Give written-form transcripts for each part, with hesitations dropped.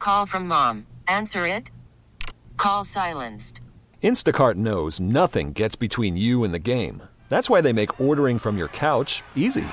Call from mom. Answer it. Call silenced. Instacart knows nothing gets between you and the game. That's why they make ordering from your couch easy.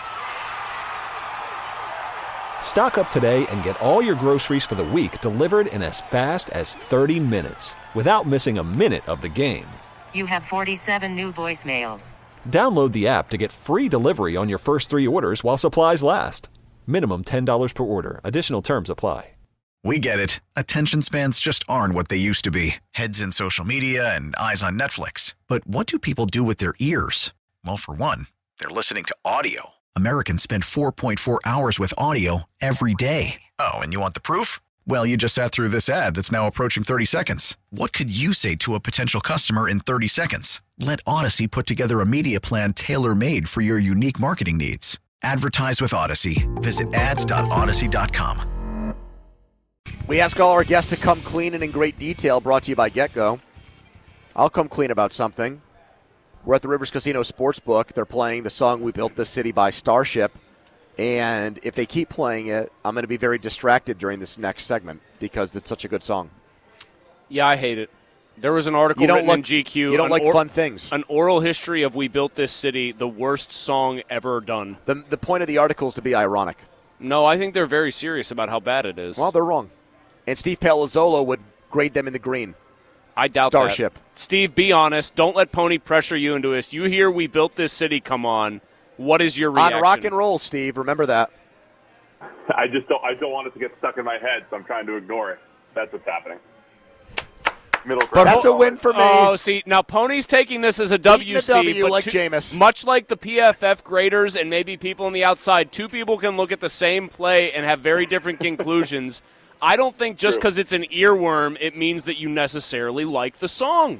Stock up today and get all your groceries for the week delivered in as fast as 30 minutes without missing a minute of the game. You have 47 new voicemails. Download the app to get free delivery on your first 3 orders while supplies last. Minimum $10 per order. Additional terms apply. We get it. Attention spans just aren't what they used to be. Heads in social media and eyes on Netflix. But what do people do with their ears? Well, for one, they're listening to audio. Americans spend 4.4 hours with audio every day. Oh, and you want the proof? Well, you just sat through this ad that's now approaching 30 seconds. What could you say to a potential customer in 30 seconds? Let Odyssey put together a media plan tailor-made for your unique marketing needs. Advertise with Odyssey. Visit ads.odyssey.com. We ask all our guests to come clean and in great detail, brought to you by GetGo. I'll come clean about something. We're at the Rivers Casino Sportsbook. They're playing the song We Built This City by Starship. And if they keep playing it, I'm going to be very distracted during this next segment because it's such a good song. Yeah, I hate it. There was an article written in GQ. You don't like fun things. An oral history of We Built This City, the worst song ever done. The point of the article is to be ironic. No, I think they're very serious about how bad it is. Well, they're wrong. And Steve Palazzolo would grade them in the green. I doubt Starship. that. Steve, be honest. Don't let Pony pressure you into this. You hear We Built This City come on. What is your reaction? On rock and roll, Steve. Remember that. I don't want it to get stuck in my head, so I'm trying to ignore it. That's what's happening. That's a win for me. Oh, see, now Pony's taking this as a W, Steve. W like Jameis. Much like the PFF graders and maybe people on the outside, two people can look at the same play and have very different conclusions. I don't think just because it's an earworm, it means that you necessarily like the song.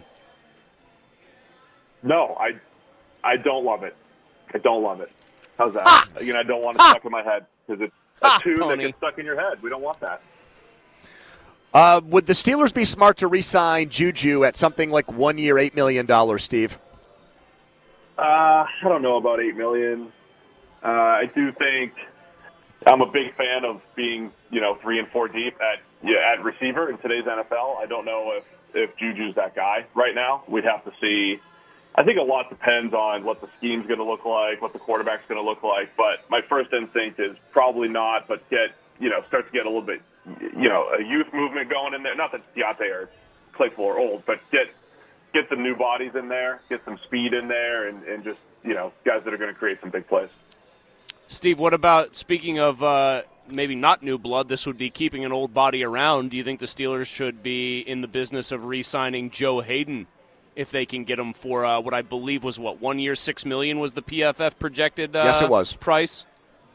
No, I don't love it. I don't love it. How's that? Again, I don't want it stuck in my head because it's a tune that gets stuck in your head. We don't want that. Would the Steelers be smart to re-sign Juju at something like 1 year, $8 million, Steve? I don't know about $8 million. I do think I'm a big fan of being, 3 and 4 deep at receiver in today's NFL. I don't know if Juju's that guy right now. We'd have to see. I think a lot depends on what the scheme's going to look like, what the quarterback's going to look like. But my first instinct is probably not, but start to get a little bit, a youth movement going in there. Not that Deontay or Claypool are old, but get some new bodies in there, get some speed in there, and just, guys that are going to create some big plays. Steve, what about, speaking of maybe not new blood, this would be keeping an old body around. Do you think the Steelers should be in the business of re-signing Joe Hayden if they can get him for what I believe was, 1 year, $6 million was the PFF projected yes, it was. Price?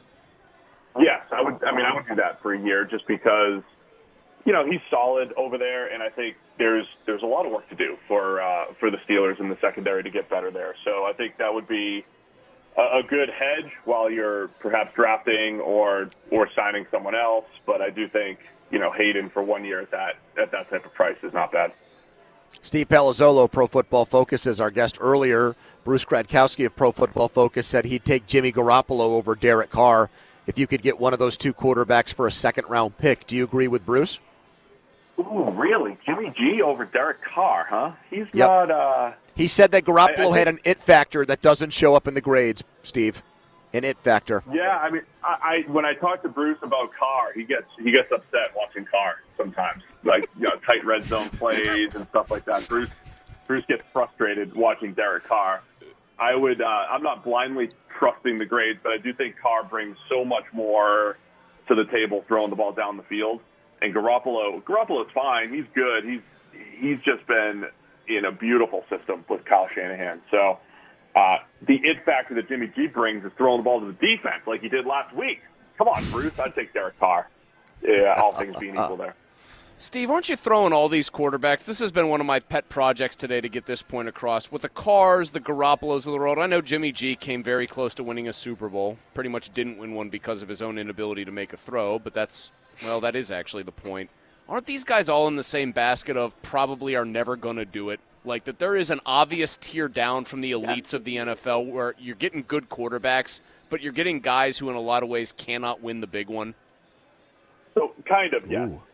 Yes, I would do that for a year just because, he's solid over there, and I think there's a lot of work to do for the Steelers in the secondary to get better there. So I think that would be a good hedge while you're perhaps drafting or signing someone else. But I do think, Hayden for 1 year at that type of price is not bad. Steve Palazzolo, Pro Football Focus, as our guest earlier. Bruce Gradkowski of Pro Football Focus said he'd take Jimmy Garoppolo over Derek Carr if you could get one of those two quarterbacks for a second-round pick. Do you agree with Bruce? Ooh, really? Jimmy G over Derek Carr, huh? He's not... He said that Garoppolo had an it factor that doesn't show up in the grades, Steve. An it factor. Yeah, I when I talk to Bruce about Carr, he gets upset watching Carr sometimes. Like, tight red zone plays and stuff like that. Bruce gets frustrated watching Derek Carr. I'm not blindly trusting the grades, but I do think Carr brings so much more to the table throwing the ball down the field. And Garoppolo's fine. He's good. He's just been in a beautiful system with Kyle Shanahan. So the it factor that Jimmy G brings is throwing the ball to the defense like he did last week. Come on, Bruce. I'd take Derek Carr. Yeah, all things being equal there. Steve, aren't you throwing all these quarterbacks? This has been one of my pet projects today to get this point across. With the Carrs, the Garappolos of the world, I know Jimmy G came very close to winning a Super Bowl. Pretty much didn't win one because of his own inability to make a throw, but that is actually the point. Aren't these guys all in the same basket of probably are never going to do it? Like that there is an obvious tier down from the elites of the NFL where you're getting good quarterbacks, but you're getting guys who in a lot of ways cannot win the big one? So, kind of, yes.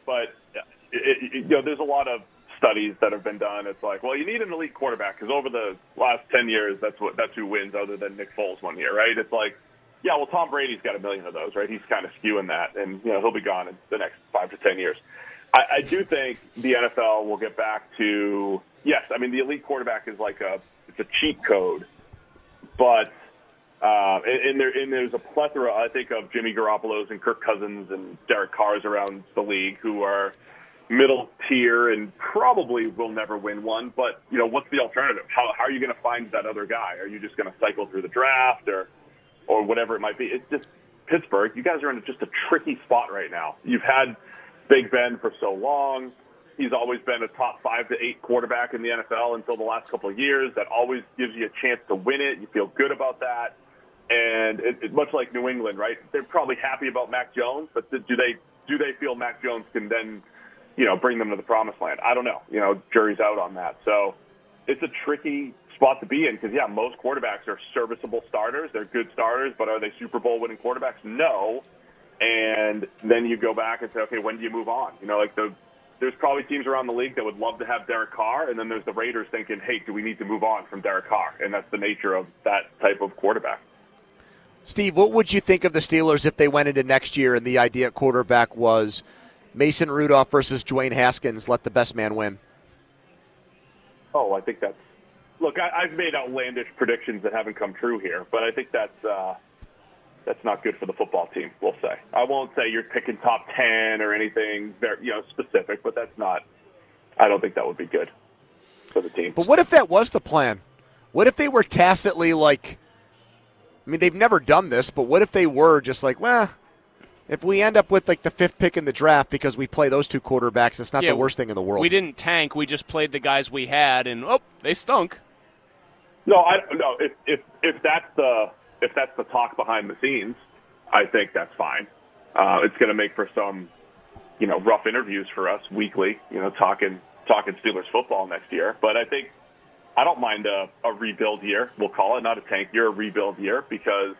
But there's a lot of studies that have been done. It's like, well, you need an elite quarterback because over the last 10 years, that's who wins, other than Nick Foles one year, right? It's like, yeah, well, Tom Brady's got 1 million of those, right? He's kind of skewing that, and he'll be gone in the next 5 to 10 years. I do think the NFL will get back to, yes, I mean, the elite quarterback is like it's a cheat code, but and there's a plethora, I think, of Jimmy Garoppolo's and Kirk Cousins and Derek Carr's around the league who are middle tier and probably will never win one. But what's the alternative? How are you going to find that other guy? Are you just going to cycle through the draft or whatever it might be? It's just Pittsburgh. You guys are in just a tricky spot right now. You've had Big Ben for so long. He's always been a top 5 to 8 quarterback in the NFL until the last couple of years. That always gives you a chance to win it. You feel good about that. And it's much like New England, right? They're probably happy about Mac Jones, but do they feel Mac Jones can then, bring them to the promised land? I don't know. Jury's out on that. So it's a tricky spot to be in because, yeah, most quarterbacks are serviceable starters. They're good starters, but are they Super Bowl winning quarterbacks? No. And then you go back and say, okay, when do you move on? There's probably teams around the league that would love to have Derek Carr, and then there's the Raiders thinking, hey, do we need to move on from Derek Carr? And that's the nature of that type of quarterback. Steve, what would you think of the Steelers if they went into next year and the idea at quarterback was Mason Rudolph versus Dwayne Haskins, let the best man win? Oh, I think that's – look, I've made outlandish predictions that haven't come true here, but I think that's not good for the football team, we'll say. I won't say you're picking top 10 or anything very, specific, but that's not – I don't think that would be good for the team. But what if that was the plan? What if they were tacitly like – I mean, they've never done this, but what if they were just like, well, if we end up with like the 5th pick in the draft because we play those 2 quarterbacks, it's not the worst thing in the world. We didn't tank. We just played the guys we had, and they stunk. No. If that's the talk behind the scenes, I think that's fine. It's going to make for some, rough interviews for us weekly. Talking Steelers football next year, but I don't mind a rebuild year. We'll call it not a tank year, a rebuild year, because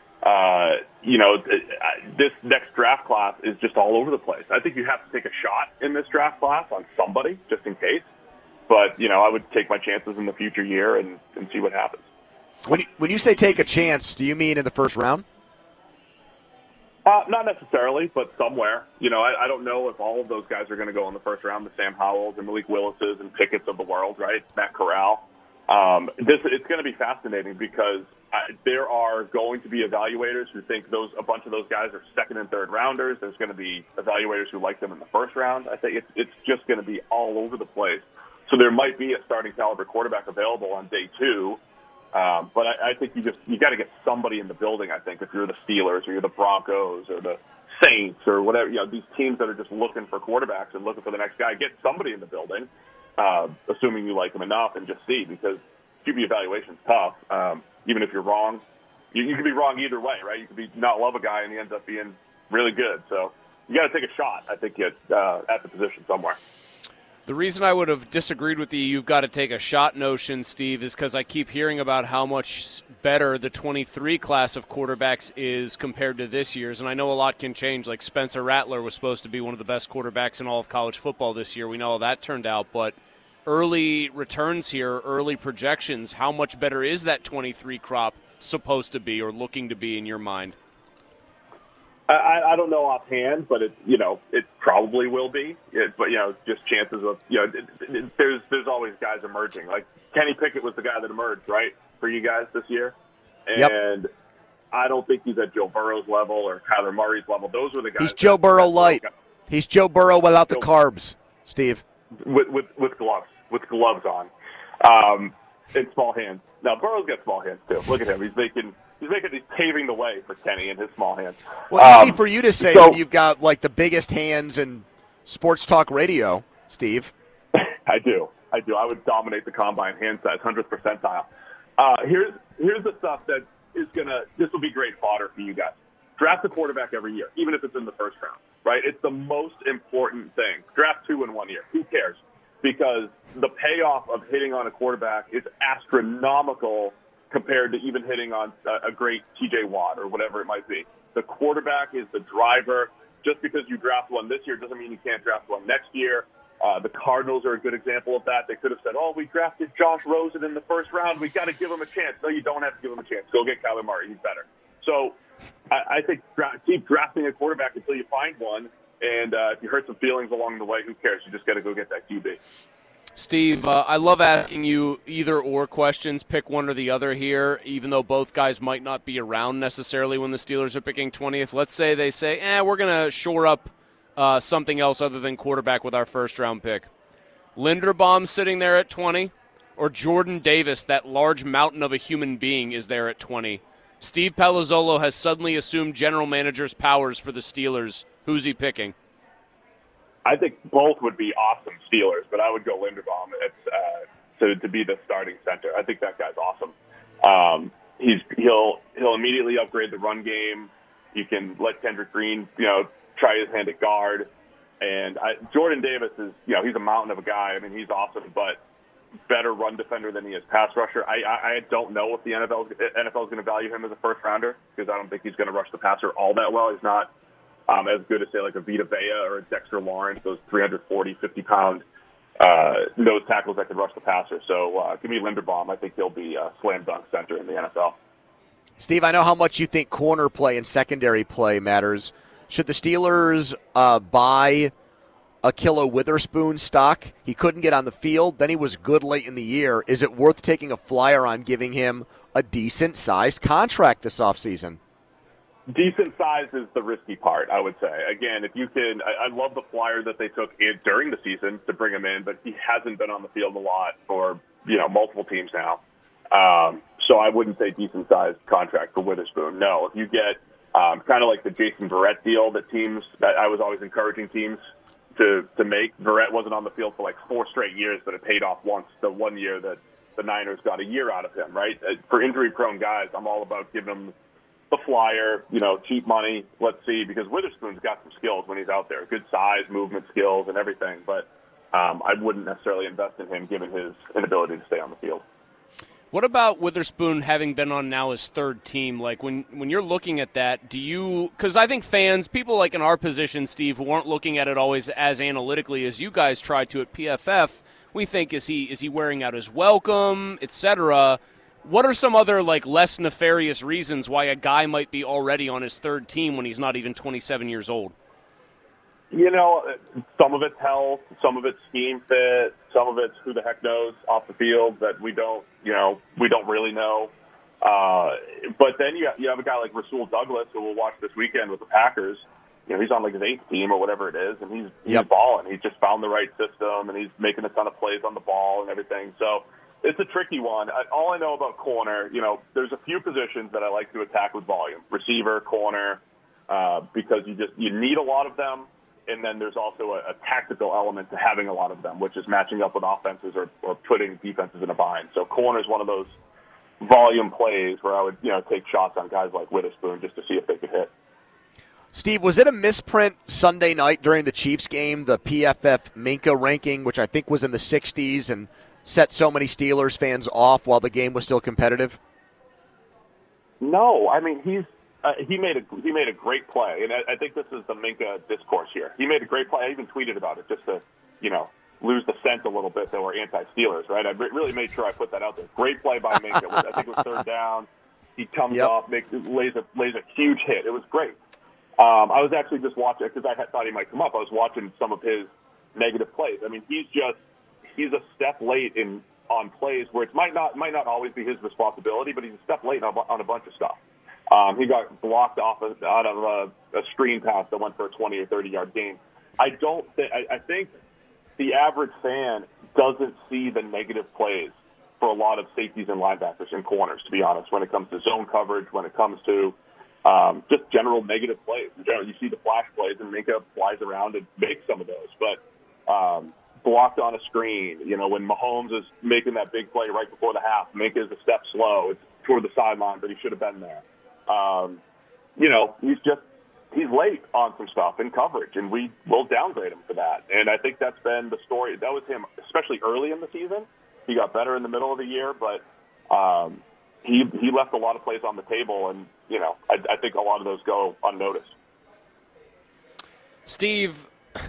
this next draft class is just all over the place. I think you have to take a shot in this draft class on somebody just in case. But I would take my chances in the future year and see what happens. When you say take a chance, do you mean in the first round? Not necessarily, but somewhere. I don't know if all of those guys are going to go in the first round, the Sam Howells and Malik Willises and Pickett's of the world, right? Matt Corral. It's going to be fascinating because there are going to be evaluators who think a bunch of those guys are second and third rounders. There's going to be evaluators who like them in the first round. I think it's just going to be all over the place. So there might be a starting caliber quarterback available on day 2. But I think you got to get somebody in the building. I think if you're the Steelers or you're the Broncos or the Saints or whatever, these teams that are just looking for quarterbacks and looking for the next guy, get somebody in the building, assuming you like them enough, and just see, because QB evaluation's tough. Even if you're wrong, you can be wrong either way, right? You could not love a guy and he ends up being really good. So you got to take a shot, I think, at the position somewhere. The reason I would have disagreed with you've got to take a shot notion, Steve, is because I keep hearing about how much better the 23 class of quarterbacks is compared to this year's. And I know a lot can change. Like Spencer Rattler was supposed to be one of the best quarterbacks in all of college football this year. We know how that turned out. But early returns here, early projections, how much better is that 23 crop supposed to be or looking to be in your mind? I don't know offhand, but it probably will be. But just chances of there's always guys emerging. Like Kenny Pickett was the guy that emerged, right, for you guys this year, and yep. I don't think he's at Joe Burrow's level or Kyler Murray's level. Those were the guys. He's Joe Burrow light. He's Joe Burrow without the carbs, Steve. With gloves on, and small hands. Now Burrow's got small hands too. Look at him. He's paving the way for Kenny and his small hands. Well, easy for you to say when you've got like the biggest hands in sports talk radio, Steve. I do. I would dominate the combine hand size, 100th percentile. Here's the stuff that is this will be great fodder for you guys. Draft a quarterback every year, even if it's in the first round, right? It's the most important thing. Draft 2 in 1 year. Who cares? Because the payoff of hitting on a quarterback is astronomical compared to even hitting on a great T.J. Watt or whatever it might be. The quarterback is the driver. just because you draft one this year doesn't mean you can't draft one next year. The Cardinals are a good example of that. They could have said, we drafted Josh Rosen in the first round. We got to give him a chance. No, you don't have to give him a chance. Go get Kyler Murray. He's better. So I think keep drafting a quarterback until you find one. And if you hurt some feelings along the way, who cares? You just got to go get that QB. Steve, I love asking you either-or questions. Pick one or the other here, even though both guys might not be around necessarily when the Steelers are picking 20th. Let's say they say, we're going to shore up something else other than quarterback with our first-round pick. Linderbaum sitting there at 20, or Jordan Davis, that large mountain of a human being, is there at 20. Steve Palazzolo has suddenly assumed general manager's powers for the Steelers. Who's he picking? I think both would be awesome Steelers, but I would go Linderbaum to be the starting center. I think that guy's awesome. He'll immediately upgrade the run game. You can let Kendrick Green, try his hand at guard. And Jordan Davis is, he's a mountain of a guy. I mean, he's awesome, but better run defender than he is pass rusher. I don't know if the NFL is going to value him as a first rounder because I don't think he's going to rush the passer all that well. He's not as good as, say, like a Vita Vea or a Dexter Lawrence, those 340, 50-pound nose tackles that can rush the passer. So give me Linderbaum. I think he'll be a slam dunk center in the NFL. Steve, I know how much you think corner play and secondary play matters. Should the Steelers buy Ahkello Witherspoon stock? He couldn't get on the field. Then he was good late in the year. Is it worth taking a flyer on giving him a decent-sized contract this offseason? Decent size is the risky part, I would say. Again, if you can, I love the flyer that they took during the season to bring him in, but he hasn't been on the field a lot for, multiple teams now. So I wouldn't say decent sized contract for Witherspoon. No, if you get kind of like the Jason Verrett deal that I was always encouraging teams to make. Verrett wasn't on the field for like 4 straight years, but it paid off once the 1 year that the Niners got a year out of him, right? For injury-prone guys, I'm all about giving them the flyer, cheap money. Let's see, because Witherspoon's got some skills when he's out there, good size, movement skills, and everything. But I wouldn't necessarily invest in him given his inability to stay on the field. What about Witherspoon having been on now his third team? Like when you're looking at that, because I think fans, people like in our position, Steve, who aren't looking at it always as analytically as you guys try to at PFF, we think, is he wearing out his welcome, etc. What are some other less nefarious reasons why a guy might be already on his third team when he's not even 27 years old? Some of it's health, some of it's scheme fit, some of it's who the heck knows off the field that we don't really know. But then you have a guy like Rasul Douglas who we'll watch this weekend with the Packers. He's on his 8th team or whatever it is, and he's balling. He's just found the right system, and he's making a ton of plays on the ball and everything. So it's a tricky one. All I know about corner, there's a few positions that I like to attack with volume: receiver, corner, because you need a lot of them. And then there's also a tactical element to having a lot of them, which is matching up with offenses or putting defenses in a bind. So corner is one of those volume plays where I would, take shots on guys like Witherspoon just to see if they could hit. Steve, was it a misprint Sunday night during the Chiefs game, the PFF Minka ranking, which I think was in the 60s and set so many Steelers fans off while the game was still competitive? No, I mean, he made a great play, and I think this is the Minka discourse here. He made a great play. I even tweeted about it just to, lose the scent a little bit that we're anti-Steelers, right? I really made sure I put that out there. Great play by Minka. I think it was third down. He comes off, lays a huge hit. It was great. I was actually just watching because I thought he might come up. I was watching some of his negative plays. I mean, he's a step late on plays where it might not always be his responsibility, but he's a step late on a bunch of stuff. He got blocked out of a screen pass that went for a 20 or 30-yard gain. I think the average fan doesn't see the negative plays for a lot of safeties and linebackers and corners, to be honest, when it comes to zone coverage, when it comes to just general negative plays. In general, you see the flash plays, and Minka flies around and makes some of those. But blocked on a screen, when Mahomes is making that big play right before the half, Minka is a step slow. It's toward the sideline, but he should have been there. He's late on some stuff in coverage, and we will downgrade him for that. And I think that's been the story. That was him, especially early in the season. He got better in the middle of the year, but he left a lot of plays on the table, and I think a lot of those go unnoticed. Steve,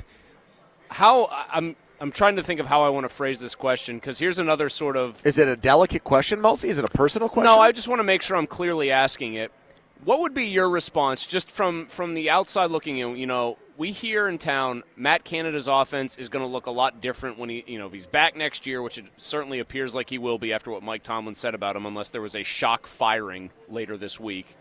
I'm trying to think of how I want to phrase this question, because here's another sort of... Is it a delicate question, Mostly? Is it a personal question? No, I just want to make sure I'm clearly asking it. What would be your response, just from the outside looking in? You know, we hear in town Matt Canada's offense is going to look a lot different when if he's back next year, which it certainly appears like he will be after what Mike Tomlin said about him, unless there was a shock firing later this week.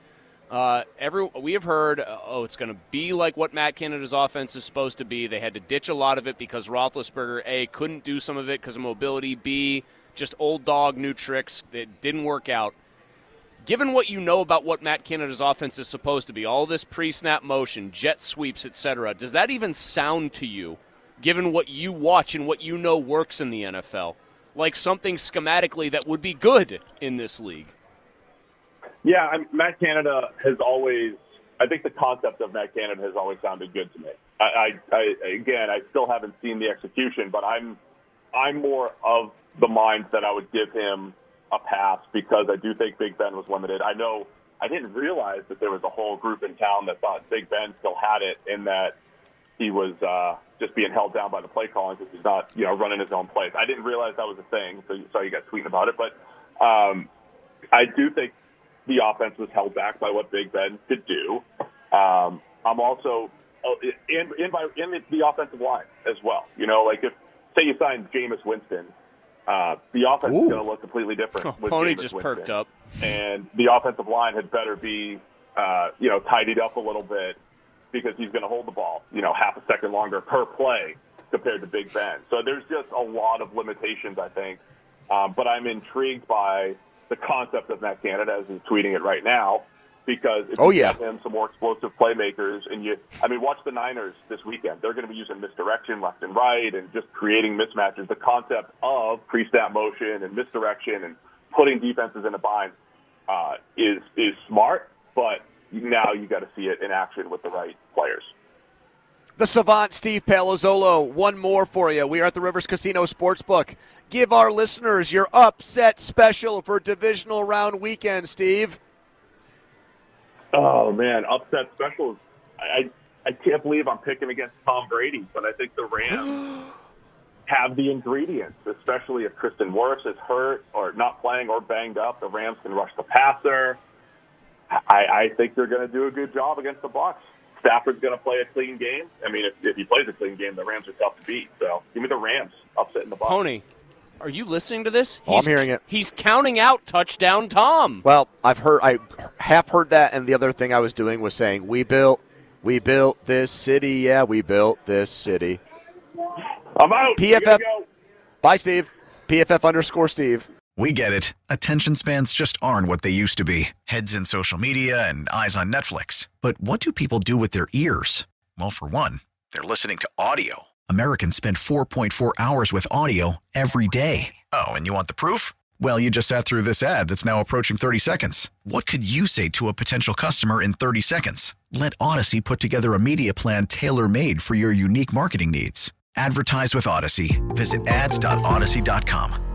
We have heard, it's going to be like what Matt Canada's offense is supposed to be. They had to ditch a lot of it because Roethlisberger, A, couldn't do some of it because of mobility, B, just old dog, new tricks that didn't work out. Given what you know about what Matt Canada's offense is supposed to be, all this pre-snap motion, jet sweeps, etc., does that even sound to you, given what you watch and what you know works in the NFL, like something schematically that would be good in this league? Yeah, Matt Canada has always – I think the concept of Matt Canada has always sounded good to me. I still haven't seen the execution, but I'm more of the mind that I would give him a pass because I do think Big Ben was limited. I know I didn't realize that there was a whole group in town that thought Big Ben still had it in that he was just being held down by the play calling because he's not, running his own plays. I didn't realize that was a thing, so you saw you guys tweeting about it. But I do think the offense was held back by what Big Ben could do. I'm also in the offensive line as well. Like if say you signed Jameis Winston. The offense is going to look completely different. With Pony Jameis just Winston. perked up. And the offensive line had better be, tidied up a little bit because he's going to hold the ball, half a second longer per play compared to Big Ben. So there's just a lot of limitations, I think. But I'm intrigued by the concept of Matt Canada as he's tweeting it right now because if you get him some more explosive playmakers and watch the Niners this weekend. They're going to be using misdirection left and right and just creating mismatches. The concept of pre-snap motion and misdirection and putting defenses in a bind is smart, but now you got to see it in action with the right players. The savant, Steve Palazzolo. One more for you. We are at the Rivers Casino Sportsbook. Give our listeners your upset special for divisional round weekend, Steve. Oh, man, upset specials. I can't believe I'm picking against Tom Brady, but I think the Rams have the ingredients, especially if Tristan Wirfs is hurt or not playing or banged up. The Rams can rush the passer. I think they're going to do a good job against the Bucs. Stafford's going to play a clean game. If he plays a clean game, the Rams are tough to beat. So give me the Rams upsetting the Bucs. Pony, are you listening to this? I'm hearing it. He's counting out touchdown Tom. Well, I half heard that, and the other thing I was doing was saying, we built this city. Yeah, we built this city. I'm out. PFF. Bye, Steve. PFF_Steve. We get it. Attention spans just aren't what they used to be. Heads in social media and eyes on Netflix. But what do people do with their ears? Well, for one, they're listening to audio. Americans spend 4.4 hours with audio every day. Oh, and you want the proof? Well, you just sat through this ad that's now approaching 30 seconds. What could you say to a potential customer in 30 seconds? Let Odyssey put together a media plan tailor-made for your unique marketing needs. Advertise with Odyssey. Visit ads.odyssey.com.